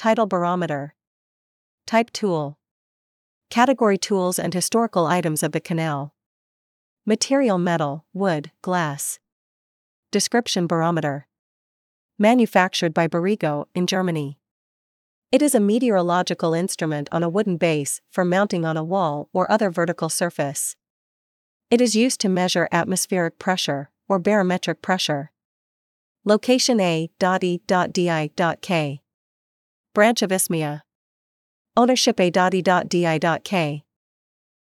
Tidal barometer. Type tool. Category tools and historical items of the canal. Material metal, wood, glass. Description barometer. Manufactured by Berigo in Germany. It is a meteorological instrument on a wooden base for mounting on a wall or other vertical surface. It is used to measure atmospheric pressure or barometric pressure. Location A.E.Di.K. Branch of Isthmia. Ownership A.E.Di.K.